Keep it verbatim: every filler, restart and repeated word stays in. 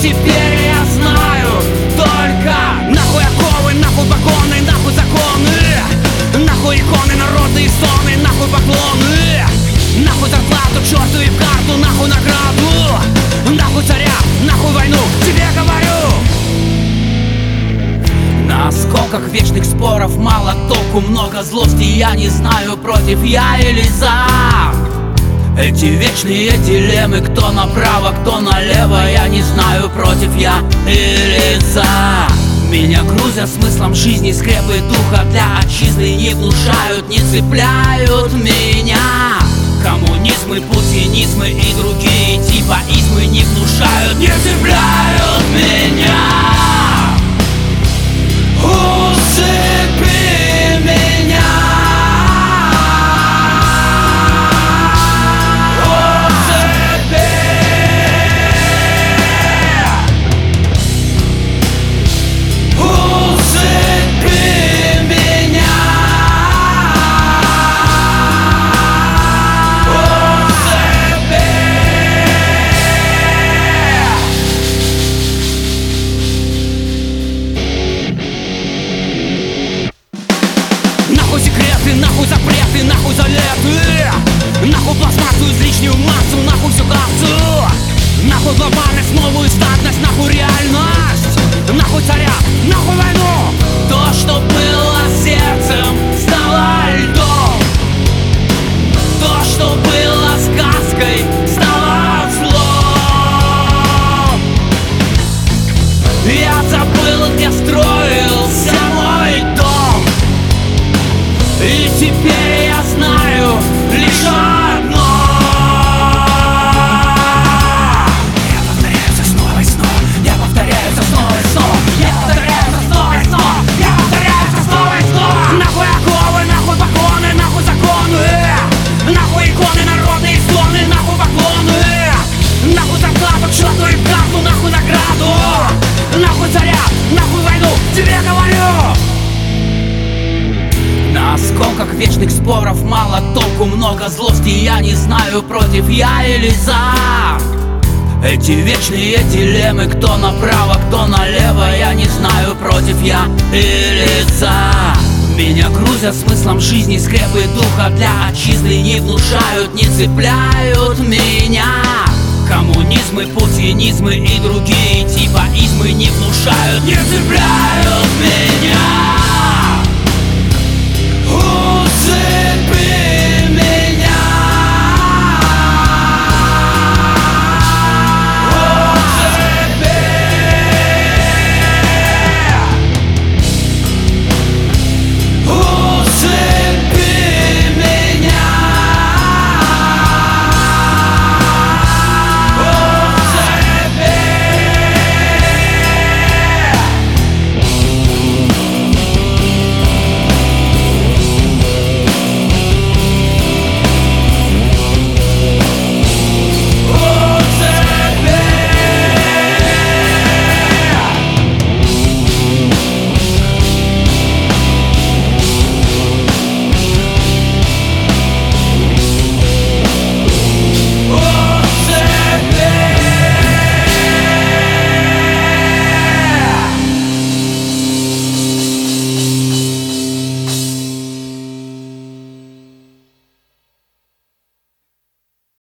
теперь я знаю только нахуй оковы, нахуй погоны, нахуй законы, нахуй иконы, народные стоны, нахуй поклоны, нахуй зарплату, черту и в карту, нахуй награду, нахуй царя, нахуй войну, тебе говорю. На осколках вечных споров мало толку, много злости, я не знаю, против я или за. Эти вечные дилеммы, кто направо, кто налево, я не знаю, против я или за. Меня грузят смыслом жизни, скрепы духа для отчизны не внушают, не цепляют меня. Коммунизмы, путинизмы и другие типа измы не внушают, не цепляют меня. Усыпи меня. Нахуй секреты, нахуй запреты, нахуй залеты, нахуй пластмассу, излишнюю массу, нахуй всю кассу, нахуй глобальность, новую статность, нахуй реальность, нахуй царя, нахуй войну. То, что было сердцем, стало льдом. То, что было сказкой, стало злом. Я забыл, где строился мой дом, и теперь я знаю лишь одно. Я повторяюсь снова и снова, я повторяюсь снова и снова, я повторяюсь снова и снова, я повторяюсь снова и снова. Нахуй оковы, нахуй погоны, нахуй законы, нахуй иконы, народные стоны, нахуй поклоны, нахуй зарплату, черту и в карту, нахуй награду, нахуй царя, нахуй войну, тебе говорю. На осколках вечных споров мало толку, много злости, я не знаю, против я или за. Эти вечные дилеммы, кто направо, кто налево, я не знаю, против я или за. Меня грузят смыслом жизни, скрепы духа для отчизны не внушают, не цепляют меня. Коммунизмы, путинизмы и другие типа измы не внушают, не цепляют меня.